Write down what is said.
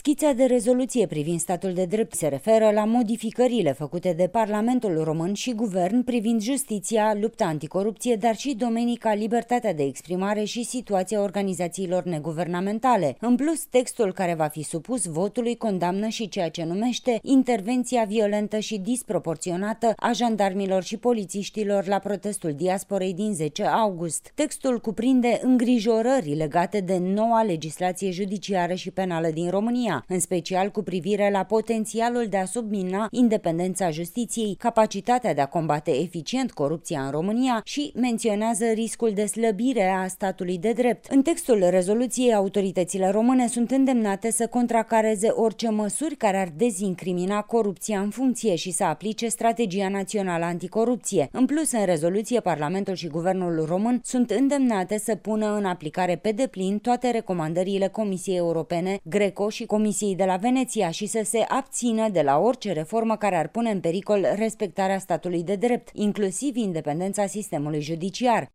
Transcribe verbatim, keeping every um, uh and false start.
Schița de rezoluție privind statul de drept se referă la modificările făcute de Parlamentul Român și Guvern privind justiția, lupta anticorupție, dar și domenii ca libertatea de exprimare și situația organizațiilor neguvernamentale. În plus, textul care va fi supus votului condamnă și ceea ce numește intervenția violentă și disproporționată a jandarmilor și polițiștilor la protestul diasporei din zece august. Textul cuprinde îngrijorări legate de noua legislație judiciară și penală din România, în special cu privire la potențialul de a submina independența justiției, capacitatea de a combate eficient corupția în România și menționează riscul de slăbire a statului de drept. În textul rezoluției, autoritățile române sunt îndemnate să contracareze orice măsuri care ar dezincrimina corupția în funcție și să aplice strategia națională anticorupție. În plus, în rezoluție, Parlamentul și Guvernul român sunt îndemnate să pună în aplicare pe deplin toate recomandările Comisiei Europene, Greco și Comisiei de la Veneția și să se abțină de la orice reformă care ar pune în pericol respectarea statului de drept, inclusiv independența sistemului judiciar.